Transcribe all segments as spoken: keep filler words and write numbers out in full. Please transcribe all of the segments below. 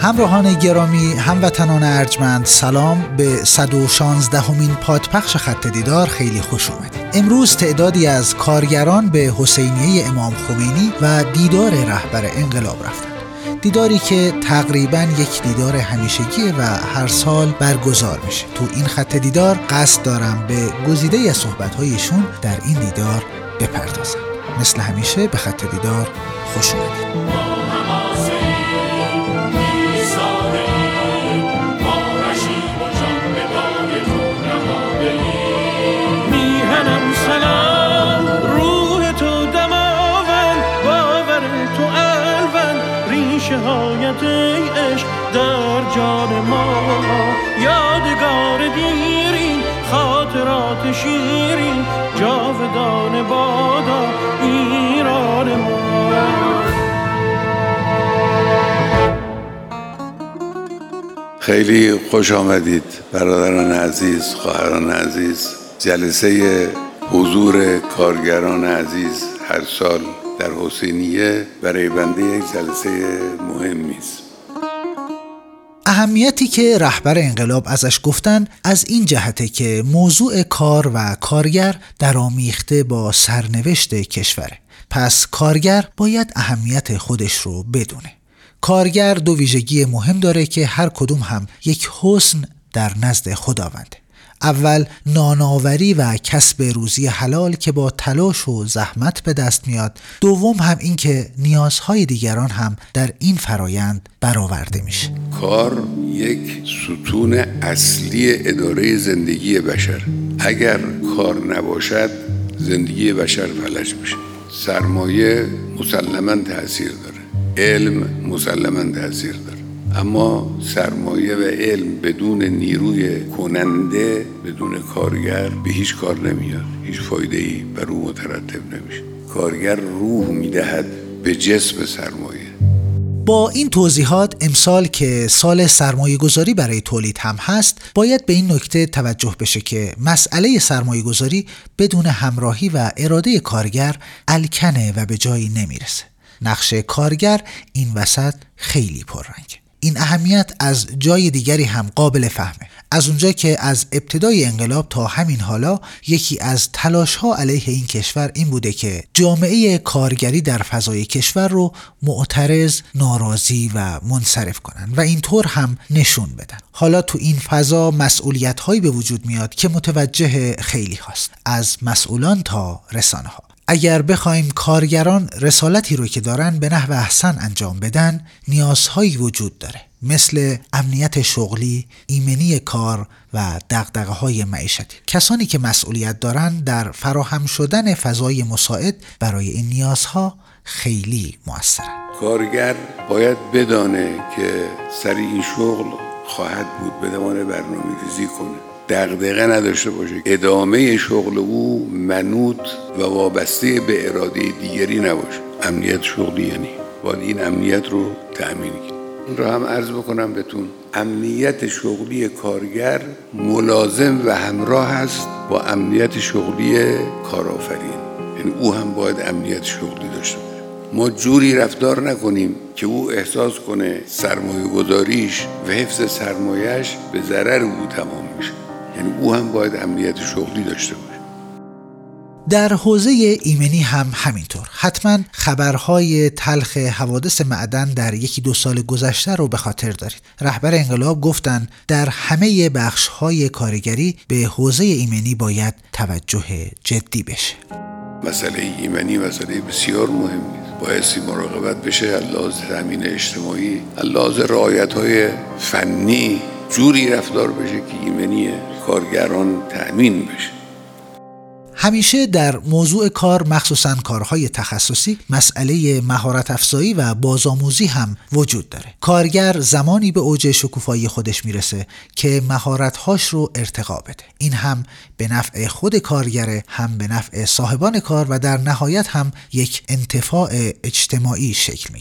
همراهان گرامی، هموطنان ارجمند، سلام. به صد و شانزدهمین پادپخش خط دیدار خیلی خوش اومدید. امروز تعدادی از کارگران به حسینیه امام خمینی و دیدار رهبر انقلاب رفتن. دیداری که تقریباً یک دیدار همیشگیه و هر سال برگزار میشه. تو این خط دیدار قصد دارم به گزیده از صحبت‌هایشون در این دیدار بپردازم. مثل همیشه به خط دیدار خوش اومدید. در جان ما یادگار دیرین، خاطرات شیرین، جاودان بادا ایران ما. خیلی خوش آمدید برادران عزیز، خواهران عزیز. جلسه حضور کارگران عزیز هر سال در حسینیه برای بنده یک جلسه مهمی است. اهمیتی که رهبر انقلاب ازش گفتن از این جهته که موضوع کار و کارگر درآمیخته با سرنوشت کشوره. پس کارگر باید اهمیت خودش رو بدونه. کارگر دو ویژگی مهم داره که هر کدوم هم یک حسن در نزد خداونده. اول نانآوری و کسب روزی حلال که با تلاش و زحمت به دست میاد. دوم هم این که نیازهای دیگران هم در این فرایند برآورده میشه. کار یک ستون اصلی اداره زندگی بشر. اگر کار نباشد زندگی بشر فلج میشه. سرمایه مسلماً تأثیر داره، علم مسلماً تأثیر داره، اما سرمایه و علم بدون نیروی کننده، بدون کارگر به هیچ کار نمیاد، هیچ فایده‌ای بر او مترتب نمیشه. کارگر روح میدهد به جسم سرمایه. با این توضیحات، امسال که سال سرمایه گذاری برای تولید هم هست، باید به این نکته توجه بشه که مسئله سرمایه گذاری بدون همراهی و اراده کارگر الکنه و به جایی نمیرسه. نقش کارگر این وسط خیلی پررنگه. این اهمیت از جای دیگری هم قابل فهمه. از اونجا که از ابتدای انقلاب تا همین حالا یکی از تلاش‌ها علیه این کشور این بوده که جامعه کارگری در فضای کشور رو معترض، ناراضی و منصرف کنن و اینطور هم نشون بدن. حالا تو این فضا مسئولیت‌هایی به وجود میاد که متوجه خیلی هاست، از مسئولان تا رسانه‌ها. اگر بخوایم کارگران رسالتی رو که دارن به نحو احسن انجام بدن، نیازهایی وجود داره، مثل امنیت شغلی، ایمنی کار و دغدغه‌های معیشتی. کسانی که مسئولیت دارن در فراهم شدن فضای مساعد برای این نیازها خیلی موثرن. کارگر باید بدانه که سر این شغل خواهد بود، بدونه برنامه‌ریزی کنه، دغدغه نداشته باشه، ادامه شغل او منوط و وابسته به اراده دیگری نباشه. امنیت شغلی یعنی باید این امنیت رو تأمین کنه. این رو هم عرض بکنم بهتون، امنیت شغلی کارگر ملازم و همراه است با امنیت شغلی کارآفرین. یعنی او هم باید امنیت شغلی داشته باشه. ما جوری رفتار نکنیم که او احساس کنه سرمایه گذاریش و حفظ سرمایهش به ضرر او تمام میشه. یعنی او هم باید امنیت شغلی داشته باشه. در حوزه ایمنی هم همینطور. حتما خبرهای تلخ حوادث معدن در یکی دو سال گذشته رو به خاطر دارید. رهبر انقلاب گفتن در همه بخشهای کارگری به حوزه ایمنی باید توجه جدی بشه. مسئله ایمنی مسئله بسیار مهمی است. بایستی مراقبت بشه از لحاظ تأمین اجتماعی، از لحاظ رعایت‌های فنی جوری رفتار بشه که ایمنی کارگران تأمین بشه. همیشه در موضوع کار، مخصوصاً کارهای تخصصی، مسئله مهارت افزایی و بازآموزی هم وجود داره. کارگر زمانی به اوج شکوفایی خودش میرسه که مهارت‌هاش رو ارتقا بده. این هم به نفع خود کارگره، هم به نفع صاحبان کار و در نهایت هم یک انتفاع اجتماعی شکل میگیره.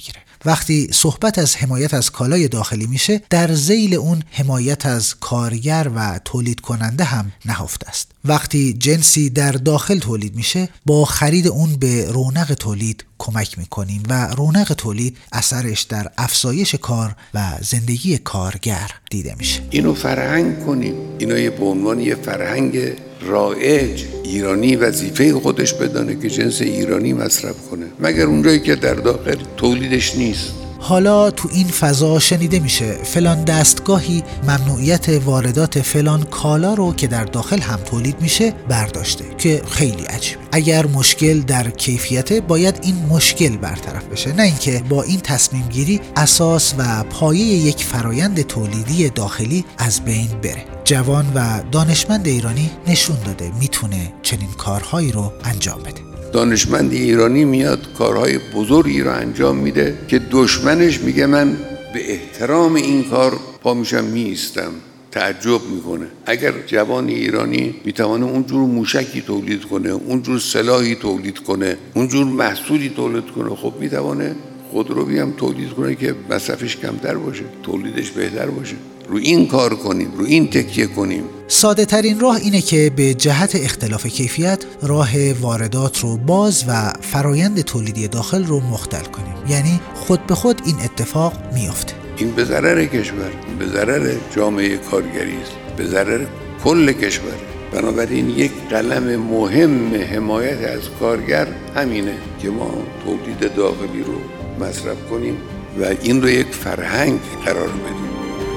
وقتی صحبت از حمایت از کالای داخلی میشه، در ذیل اون حمایت از کارگر و تولید کننده هم نهفته است. وقتی جنسی در داخل تولید میشه، با خرید اون به رونق تولید کمک میکنیم و رونق تولید اثرش در افزایش کار و زندگی کارگر دیده میشه. اینو فرهنگ کنیم، اینو یه به عنوان یه فرهنگ رایج ایرانی وظیفه خودش بدانه که جنس ایرانی مصرف کنه، مگر اونجایی که در داخل تولیدش نیست. حالا تو این فضا شنیده میشه فلان دستگاهی ممنوعیت واردات فلان کالا رو که در داخل هم تولید میشه برداشته، که خیلی عجیبه. اگر مشکل در کیفیته، باید این مشکل برطرف بشه، نه اینکه با این تصمیم گیری اساس و پایه یک فرایند تولیدی داخلی از بین بره. جوان و دانشمند ایرانی نشون داده میتونه چنین کارهایی رو انجام بده. دانشمند ایرانی میاد کارهای بزرگی رو انجام میده که دشمنش میگه من به احترام این کار پا میشم میایستم، تعجب میکنه. اگر جوان ایرانی میتونه اونجور موشکی تولید کنه، اونجور سلاحی تولید کنه، اونجور محصولی تولید کنه، خب میتونه خودرویی هم تولید کنه که مصرفش کمتر باشه، تولیدش بهتر باشه. رو این کار کنیم، رو این تکیه کنیم. ساده ترین راه اینه که به جهت اختلاف کیفیت راه واردات رو باز و فرایند تولیدی داخل رو مختل کنیم. یعنی خود به خود این اتفاق میافته. این به ضرر کشور، به ضرر جامعه کارگری است، به ضرر کل کشور. بنابراین یک قلم مهم حمایت از کارگر همینه که ما تولید داخلی رو مصرف کنیم و این رو یک فرهنگ قرار بدیم.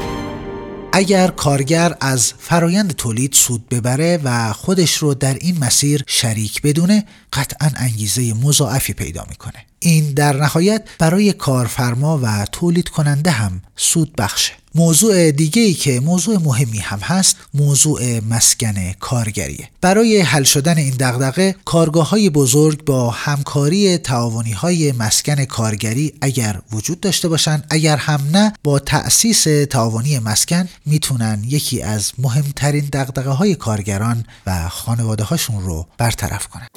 اگر کارگر از فرایند تولید سود ببره و خودش رو در این مسیر شریک بدونه، قطعاً انگیزه مضاعفی پیدا میکنه. این در نهایت برای کارفرما و تولید کننده هم سود بخشه. موضوع دیگه‌ای که موضوع مهمی هم هست، موضوع مسکن کارگریه. برای حل شدن این دغدغه، کارگاه‌های بزرگ با همکاری تعاونی‌های مسکن کارگری اگر وجود داشته باشن، اگر هم نه، با تأسیس تعاونی مسکن میتونن یکی از مهمترین دغدغه‌های کارگران و خانواده‌هاشون رو برطرف کنن.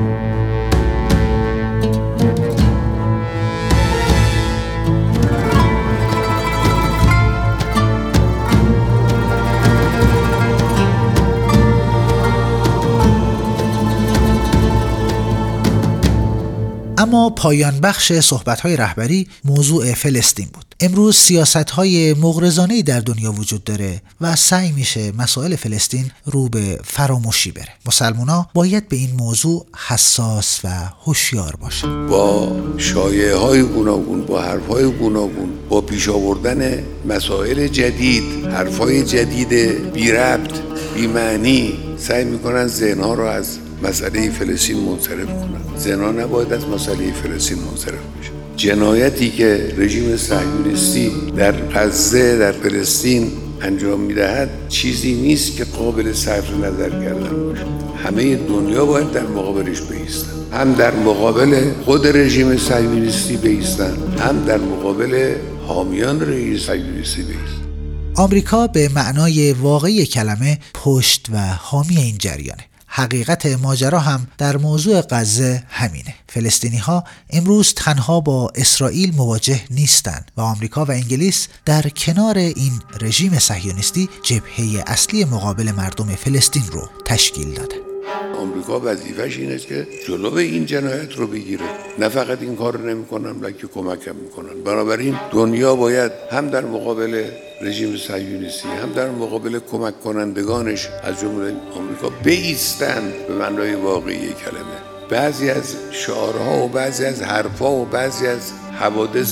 اما پایان بخش صحبت‌های رهبری موضوع فلسطین بود. امروز سیاست‌های مغرضانه‌ای در دنیا وجود داره و سعی میشه مسائل فلسطین رو به فراموشی بره. مسلمان‌ها باید به این موضوع حساس و هوشیار باشن. با شایعه‌های گوناگون، با حرف‌های گوناگون، با پیش آوردن مسائل جدید، حرف‌های جدید بی ربط، بی معنی، سعی میکنن ذهن‌ها رو از مسئله فلسطین منصرف کنن. ذهن‌ها نباید از مسئله فلسطین منصرف بشه. جنایتی که رژیم صهیونیستی در غزه، در فلسطین انجام میدهد چیزی نیست که قابل صرف نظر کردن باشه. همه دنیا باید در مقابلش بایستن، هم در مقابل خود رژیم صهیونیستی بایستن، هم در مقابل حامیان رژیم صهیونیستی بایستن. آمریکا به معنای واقعی کلمه پشت و حامی این جریانه. حقیقت ماجرا هم در موضوع غزه همینه. فلسطینی ها امروز تنها با اسرائیل مواجه نیستند و آمریکا و انگلیس در کنار این رژیم صهیونیستی جبهه اصلی مقابل مردم فلسطین رو تشکیل دادن. آمریکا وظیفه‌اش این است که جلو این جنایت رو بگیره. نه فقط این کار رو نمی‌کنن بلکه کمک هم می‌کنن. بنابراین دنیا باید هم در مقابل رژیم صهیونیستی، هم در مقابل کمک کنندگانش از جمله آمریکا بایستند به معنای واقعی کلمه. بعضی از شعارها و بعضی از حرفها و بعضی از حوادث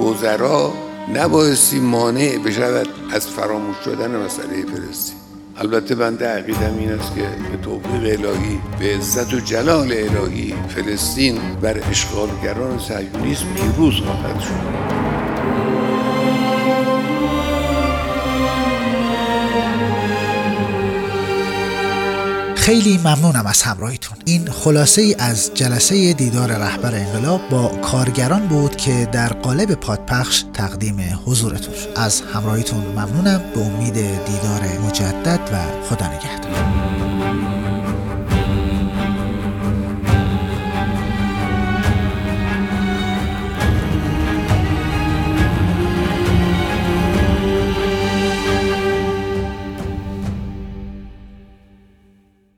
گذرا نبایستی مانع بشود از فراموش شدن مسئله فلسطین. البته بنده عقیدم این است که به توفیق الهی، به عزت و جلال الهی، فلسطین بر اشغالگران صهیونیسم پیروز خواهد شد. خیلی ممنونم از همراهیتون. این خلاصه ای از جلسه دیدار رهبر انقلاب با کارگران بود که در قالب پادپخش تقدیم حضورتون شد. از همراهیتون ممنونم. به امید دیدار مجدد و خدا نگهدار.